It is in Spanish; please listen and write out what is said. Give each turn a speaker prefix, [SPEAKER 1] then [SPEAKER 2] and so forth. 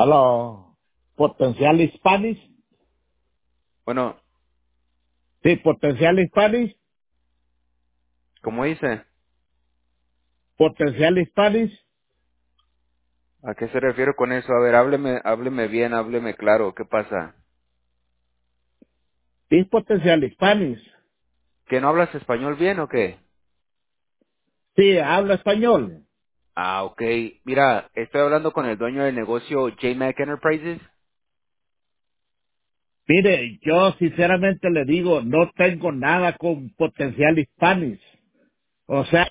[SPEAKER 1] Aló, Potencial Hispanic.
[SPEAKER 2] Bueno,
[SPEAKER 1] Sí, Potencial Hispanic.
[SPEAKER 2] ¿cómo dice?
[SPEAKER 1] Potencial Hispanic.
[SPEAKER 2] ¿A qué se refiere con eso? A ver, hábleme bien, hábleme claro. ¿Qué pasa?
[SPEAKER 1] Sí, Potencial Hispanic.
[SPEAKER 2] ¿Que no hablas español bien o qué?
[SPEAKER 1] Sí, habla español.
[SPEAKER 2] Ah, ok. Mira, estoy hablando con el dueño del negocio J-Mac Enterprises.
[SPEAKER 1] Mire, yo sinceramente le digo, no tengo nada con Potencial Hispanic. O sea,